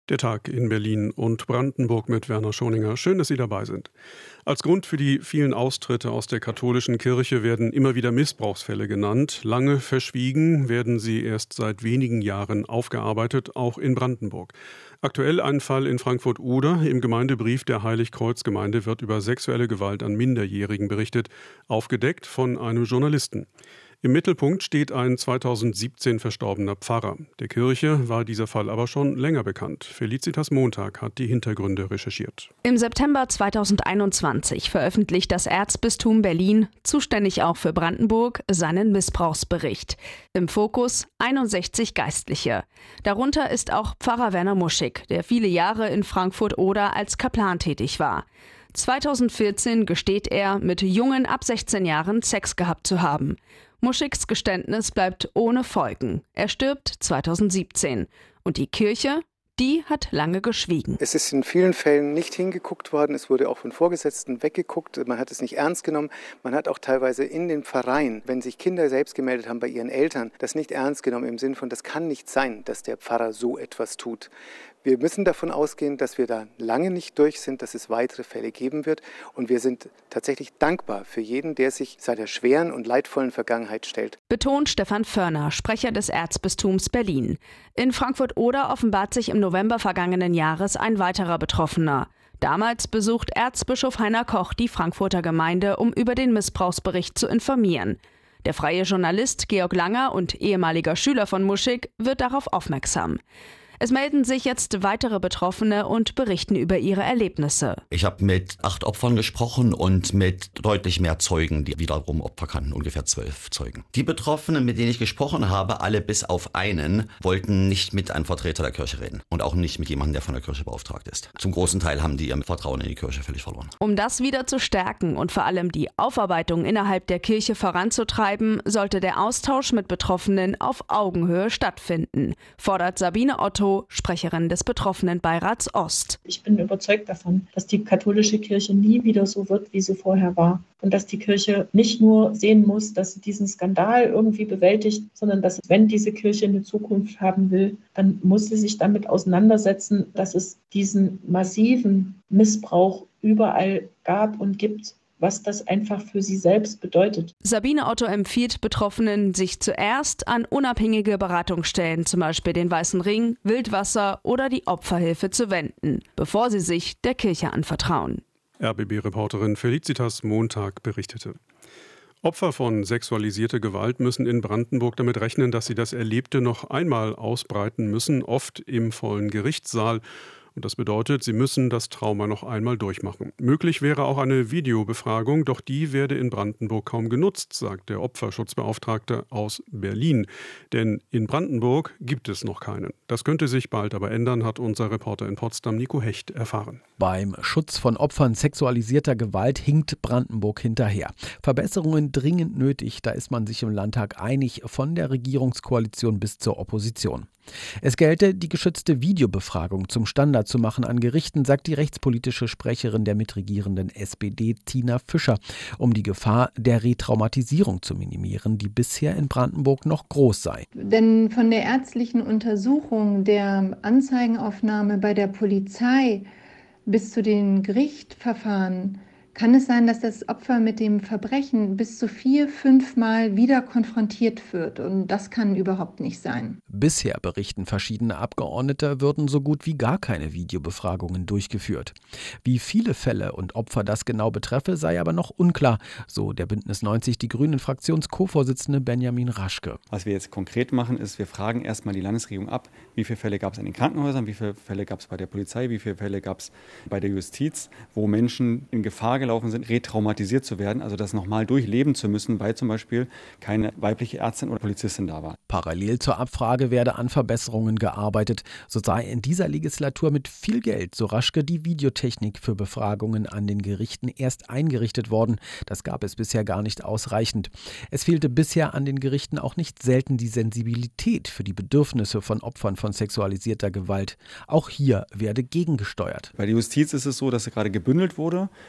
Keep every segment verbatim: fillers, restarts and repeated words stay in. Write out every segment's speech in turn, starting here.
Der Tag in Berlin und Brandenburg mit Werner Schoninger. Schön, dass Sie dabei sind. Als Grund für die vielen Austritte aus der katholischen Kirche werden immer wieder Missbrauchsfälle genannt. Lange verschwiegen, werden sie erst seit wenigen Jahren aufgearbeitet, auch in Brandenburg. Aktuell ein Fall in Frankfurt-Oder. Im Gemeindebrief der Heiligkreuz-Gemeinde wird über sexuelle Gewalt an Minderjährigen berichtet, aufgedeckt von einem Journalisten. Im Mittelpunkt steht ein zweitausendsiebzehn verstorbener Pfarrer. Der Kirche war dieser Fall aber schon länger bekannt. Felicitas Montag hat die Hintergründe recherchiert. Im September zweitausendeinundzwanzig veröffentlicht das Erzbistum Berlin, zuständig auch für Brandenburg, seinen Missbrauchsbericht. Im Fokus einundsechzig Geistliche. Darunter ist auch Pfarrer Werner Muschig, der viele Jahre in Frankfurt-Oder als Kaplan tätig war. zweitausendvierzehn gesteht er, mit Jungen ab sechzehn Jahren Sex gehabt zu haben. Muschigs Geständnis bleibt ohne Folgen. Er stirbt zweitausendsiebzehn. Und die Kirche, die hat lange geschwiegen. Es ist in vielen Fällen nicht hingeguckt worden. Es wurde auch von Vorgesetzten weggeguckt. Man hat es nicht ernst genommen. Man hat auch teilweise in den Pfarreien, wenn sich Kinder selbst gemeldet haben bei ihren Eltern, das nicht ernst genommen im Sinn von, das kann nicht sein, dass der Pfarrer so etwas tut. Wir müssen davon ausgehen, dass wir da lange nicht durch sind, dass es weitere Fälle geben wird. Und wir sind tatsächlich dankbar für jeden, der sich seiner schweren und leidvollen Vergangenheit stellt. Betont Stefan Förner, Sprecher des Erzbistums Berlin. In Frankfurt-Oder offenbart sich im November vergangenen Jahres ein weiterer Betroffener. Damals besucht Erzbischof Heiner Koch die Frankfurter Gemeinde, um über den Missbrauchsbericht zu informieren. Der freie Journalist Georg Langer und ehemaliger Schüler von Muschig wird darauf aufmerksam. Es melden sich jetzt weitere Betroffene und berichten über ihre Erlebnisse. Ich habe mit acht Opfern gesprochen und mit deutlich mehr Zeugen, die wiederum Opfer kannten, ungefähr zwölf Zeugen. Die Betroffenen, mit denen ich gesprochen habe, alle bis auf einen, wollten nicht mit einem Vertreter der Kirche reden und auch nicht mit jemandem, der von der Kirche beauftragt ist. Zum großen Teil haben die ihr Vertrauen in die Kirche völlig verloren. Um das wieder zu stärken und vor allem die Aufarbeitung innerhalb der Kirche voranzutreiben, sollte der Austausch mit Betroffenen auf Augenhöhe stattfinden, fordert Sabine Otto, Sprecherin des Betroffenenbeirats Ost. Ich bin überzeugt davon, dass die katholische Kirche nie wieder so wird, wie sie vorher war. Und dass die Kirche nicht nur sehen muss, dass sie diesen Skandal irgendwie bewältigt, sondern dass, wenn diese Kirche eine Zukunft haben will, dann muss sie sich damit auseinandersetzen, dass es diesen massiven Missbrauch überall gab und gibt, was das einfach für sie selbst bedeutet. Sabine Otto empfiehlt Betroffenen, sich zuerst an unabhängige Beratungsstellen, zum Beispiel den Weißen Ring, Wildwasser oder die Opferhilfe zu wenden, bevor sie sich der Kirche anvertrauen. R B B-Reporterin Felicitas Montag berichtete. Opfer von sexualisierter Gewalt müssen in Brandenburg damit rechnen, dass sie das Erlebte noch einmal ausbreiten müssen, oft im vollen Gerichtssaal. Und das bedeutet, sie müssen das Trauma noch einmal durchmachen. Möglich wäre auch eine Videobefragung, doch die werde in Brandenburg kaum genutzt, sagt der Opferschutzbeauftragte aus Berlin. Denn in Brandenburg gibt es noch keinen. Das könnte sich bald aber ändern, hat unser Reporter in Potsdam Nico Hecht erfahren. Beim Schutz von Opfern sexualisierter Gewalt hinkt Brandenburg hinterher. Verbesserungen dringend nötig, da ist man sich im Landtag einig, von der Regierungskoalition bis zur Opposition. Es gelte, die geschützte Videobefragung zum Standard zu machen an Gerichten, sagt die rechtspolitische Sprecherin der mitregierenden S P D, Tina Fischer, um die Gefahr der Retraumatisierung zu minimieren, die bisher in Brandenburg noch groß sei. Denn von der ärztlichen Untersuchung, der Anzeigenaufnahme bei der Polizei bis zu den Gerichtsverfahren kann es sein, dass das Opfer mit dem Verbrechen bis zu vier, fünf Mal wieder konfrontiert wird. Und das kann überhaupt nicht sein. Bisher, berichten verschiedene Abgeordnete, würden so gut wie gar keine Videobefragungen durchgeführt. Wie viele Fälle und Opfer das genau betreffe, sei aber noch unklar, so der Bündnis neunzig Die Grünen Fraktions-Co-Vorsitzende Benjamin Raschke. Was wir jetzt konkret machen, ist, wir fragen erstmal die Landesregierung ab, wie viele Fälle gab es an den Krankenhäusern, wie viele Fälle gab es bei der Polizei, wie viele Fälle gab es bei der Justiz, wo Menschen in Gefahr gelaufen sind, retraumatisiert zu werden, also das nochmal durchleben zu müssen, weil zum Beispiel keine weibliche Ärztin oder Polizistin da war. Parallel zur Abfrage werde an Verbesserungen gearbeitet. So sei in dieser Legislatur mit viel Geld, so Raschke, die Videotechnik für Befragungen an den Gerichten erst eingerichtet worden. Das gab es bisher gar nicht ausreichend. Es fehlte bisher an den Gerichten auch nicht selten die Sensibilität für die Bedürfnisse von Opfern von sexualisierter Gewalt. Auch hier werde gegengesteuert. Bei der Justiz ist es so, dass gerade gebündelt wurde von allen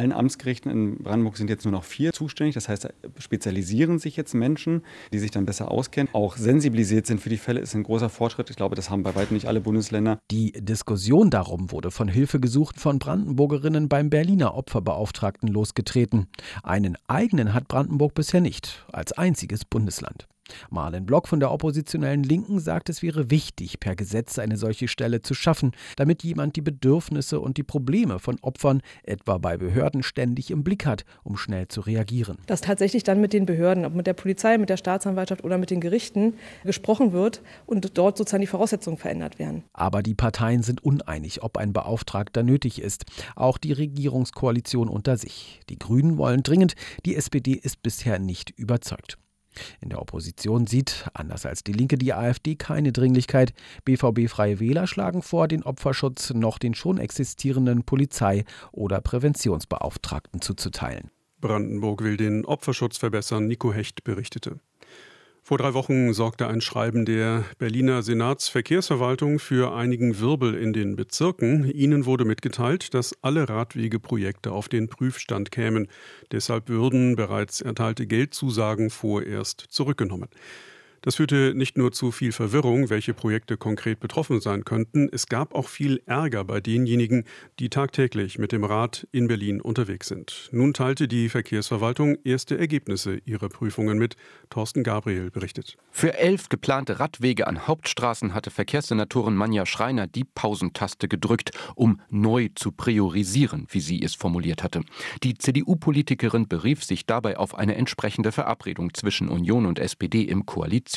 allen Amtsgerichten in Brandenburg sind jetzt nur noch vier zuständig. Das heißt, da spezialisieren sich jetzt Menschen, die sich dann besser auskennen, auch sensibilisiert sind für die Fälle, ist ein großer Fortschritt. Ich glaube, das haben bei weitem nicht alle Bundesländer. Die Diskussion darum wurde von Hilfegesuchen von Brandenburgerinnen beim Berliner Opferbeauftragten losgetreten. Einen eigenen hat Brandenburg bisher nicht, als einziges Bundesland. Marlen Block von der oppositionellen Linken sagt, es wäre wichtig, per Gesetz eine solche Stelle zu schaffen, damit jemand die Bedürfnisse und die Probleme von Opfern, etwa bei Behörden, ständig im Blick hat, um schnell zu reagieren. Dass tatsächlich dann mit den Behörden, ob mit der Polizei, mit der Staatsanwaltschaft oder mit den Gerichten gesprochen wird und dort sozusagen die Voraussetzungen verändert werden. Aber die Parteien sind uneinig, ob ein Beauftragter nötig ist. Auch die Regierungskoalition unter sich. Die Grünen wollen dringend, die S P D ist bisher nicht überzeugt. In der Opposition sieht, anders als die Linke, die AfD keine Dringlichkeit. B V B-Freie Wähler schlagen vor, den Opferschutz noch den schon existierenden Polizei- oder Präventionsbeauftragten zuzuteilen. Brandenburg will den Opferschutz verbessern, Nico Hecht berichtete. Vor drei Wochen sorgte ein Schreiben der Berliner Senatsverkehrsverwaltung für einigen Wirbel in den Bezirken. Ihnen wurde mitgeteilt, dass alle Radwegeprojekte auf den Prüfstand kämen. Deshalb würden bereits erteilte Geldzusagen vorerst zurückgenommen. Das führte nicht nur zu viel Verwirrung, welche Projekte konkret betroffen sein könnten. Es gab auch viel Ärger bei denjenigen, die tagtäglich mit dem Rad in Berlin unterwegs sind. Nun teilte die Verkehrsverwaltung erste Ergebnisse ihrer Prüfungen mit. Thorsten Gabriel berichtet. Für elf geplante Radwege an Hauptstraßen hatte Verkehrssenatorin Manja Schreiner die Pausentaste gedrückt, um neu zu priorisieren, wie sie es formuliert hatte. Die C D U-Politikerin berief sich dabei auf eine entsprechende Verabredung zwischen Union und S P D im Koalitionsvertrag.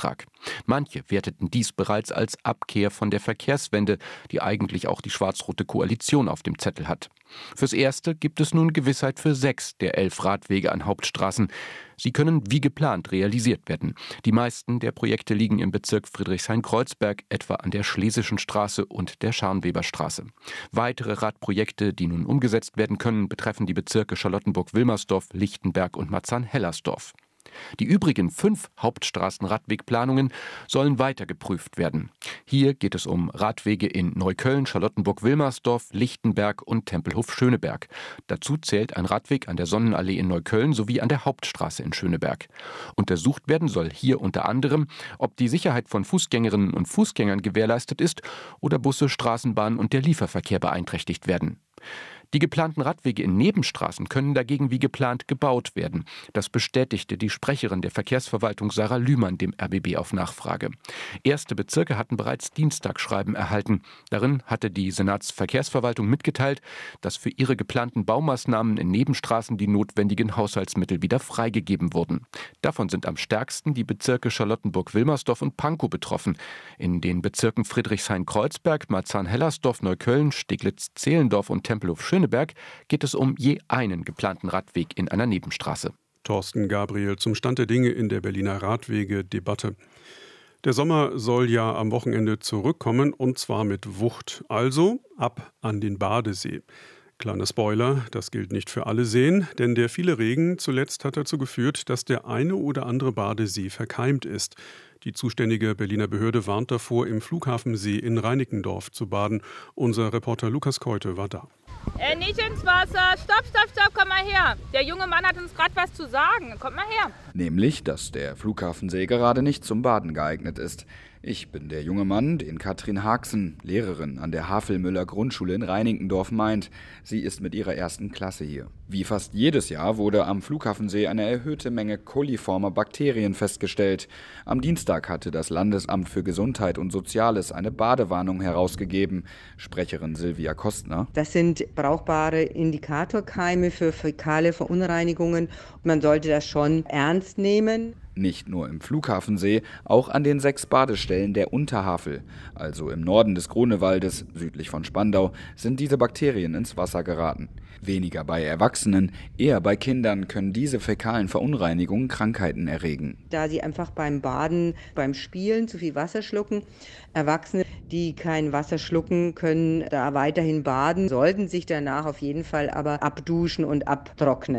Manche werteten dies bereits als Abkehr von der Verkehrswende, die eigentlich auch die schwarz-rote Koalition auf dem Zettel hat. Fürs Erste gibt es nun Gewissheit für sechs der elf Radwege an Hauptstraßen. Sie können wie geplant realisiert werden. Die meisten der Projekte liegen im Bezirk Friedrichshain-Kreuzberg, etwa an der Schlesischen Straße und der Scharnweberstraße. Weitere Radprojekte, die nun umgesetzt werden können, betreffen die Bezirke Charlottenburg-Wilmersdorf, Lichtenberg und Marzahn-Hellersdorf. Die übrigen fünf Hauptstraßen-Radwegplanungen sollen weiter geprüft werden. Hier geht es um Radwege in Neukölln, Charlottenburg-Wilmersdorf, Lichtenberg und Tempelhof-Schöneberg. Dazu zählt ein Radweg an der Sonnenallee in Neukölln sowie an der Hauptstraße in Schöneberg. Untersucht werden soll hier unter anderem, ob die Sicherheit von Fußgängerinnen und Fußgängern gewährleistet ist oder Busse, Straßenbahnen und der Lieferverkehr beeinträchtigt werden. Die geplanten Radwege in Nebenstraßen können dagegen wie geplant gebaut werden. Das bestätigte die Sprecherin der Verkehrsverwaltung Sarah Lühmann dem R B B auf Nachfrage. Erste Bezirke hatten bereits Dienstagschreiben erhalten. Darin hatte die Senatsverkehrsverwaltung mitgeteilt, dass für ihre geplanten Baumaßnahmen in Nebenstraßen die notwendigen Haushaltsmittel wieder freigegeben wurden. Davon sind am stärksten die Bezirke Charlottenburg-Wilmersdorf und Pankow betroffen. In den Bezirken Friedrichshain-Kreuzberg, Marzahn-Hellersdorf, Neukölln, Steglitz-Zehlendorf und Tempelhof-Schöneberg geht es um je einen geplanten Radweg in einer Nebenstraße. Thorsten Gabriel zum Stand der Dinge in der Berliner Radwege-Debatte. Der Sommer soll ja am Wochenende zurückkommen und zwar mit Wucht. Also ab an den Badesee. Kleiner Spoiler, das gilt nicht für alle Seen, denn der viele Regen zuletzt hat dazu geführt, dass der eine oder andere Badesee verkeimt ist. Die zuständige Berliner Behörde warnt davor, im Flughafensee in Reinickendorf zu baden. Unser Reporter Lukas Keute war da. Äh, nicht ins Wasser. Stopp, stopp, stopp, komm mal her. Der junge Mann hat uns gerade was zu sagen. Kommt mal her. Nämlich, dass der Flughafensee gerade nicht zum Baden geeignet ist. Ich bin der junge Mann, den Katrin Haxen, Lehrerin an der Havelmüller Grundschule in Reinickendorf, meint. Sie ist mit ihrer ersten Klasse hier. Wie fast jedes Jahr wurde am Flughafensee eine erhöhte Menge koliformer Bakterien festgestellt. Am Dienstag hatte das Landesamt für Gesundheit und Soziales eine Badewarnung herausgegeben. Sprecherin Silvia Kostner. Das sind brauchbare Indikatorkeime für fäkale Verunreinigungen. Man sollte das schon ernst nehmen. Nicht nur im Flughafensee, auch an den sechs Badestellen der Unterhavel, also im Norden des Grunewaldes, südlich von Spandau, sind diese Bakterien ins Wasser geraten. Weniger bei Erwachsenen, eher bei Kindern können diese fäkalen Verunreinigungen Krankheiten erregen. Da sie einfach beim Baden, beim Spielen zu viel Wasser schlucken. Erwachsene, die kein Wasser schlucken, können da weiterhin baden, sollten sich danach auf jeden Fall aber abduschen und abtrocknen.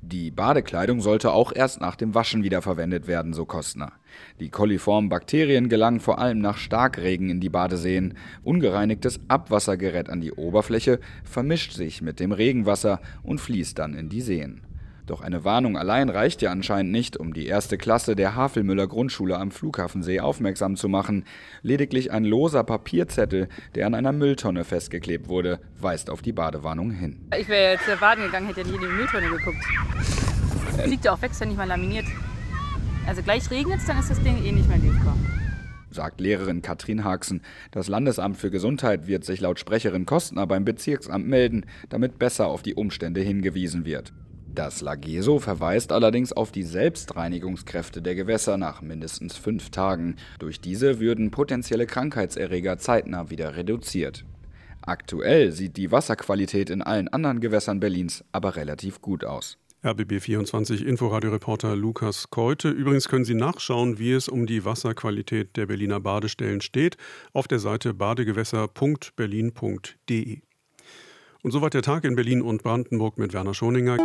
Die Badekleidung sollte auch erst nach dem Waschen wiederverwendet werden, so Kostner. Die koliformen Bakterien gelangen vor allem nach Starkregen in die Badeseen. Ungereinigtes Abwasser gerät an die Oberfläche, vermischt sich mit dem Regenwasser und fließt dann in die Seen. Doch eine Warnung allein reicht ja anscheinend nicht, um die erste Klasse der Havelmüller Grundschule am Flughafensee aufmerksam zu machen. Lediglich ein loser Papierzettel, der an einer Mülltonne festgeklebt wurde, weist auf die Badewarnung hin. Ich wäre jetzt baden gegangen, hätte ja nie in die Mülltonne geguckt. Liegt ja auch weg, ist ja nicht mal laminiert. Also gleich regnet es, dann ist das Ding eh nicht mehr lesbar. Sagt Lehrerin Katrin Haxen. Das Landesamt für Gesundheit wird sich laut Sprecherin Kostner beim Bezirksamt melden, damit besser auf die Umstände hingewiesen wird. Das Lageso verweist allerdings auf die Selbstreinigungskräfte der Gewässer nach mindestens fünf Tagen. Durch diese würden potenzielle Krankheitserreger zeitnah wieder reduziert. Aktuell sieht die Wasserqualität in allen anderen Gewässern Berlins aber relativ gut aus. R B B vierundzwanzig Inforadio-Reporter Lukas Keute. Übrigens können Sie nachschauen, wie es um die Wasserqualität der Berliner Badestellen steht, auf der Seite badegewässer punkt berlin punkt de. Und soweit der Tag in Berlin und Brandenburg mit Werner Schoninger.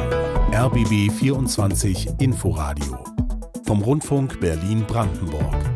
R B B vierundzwanzig Inforadio vom Rundfunk Berlin-Brandenburg.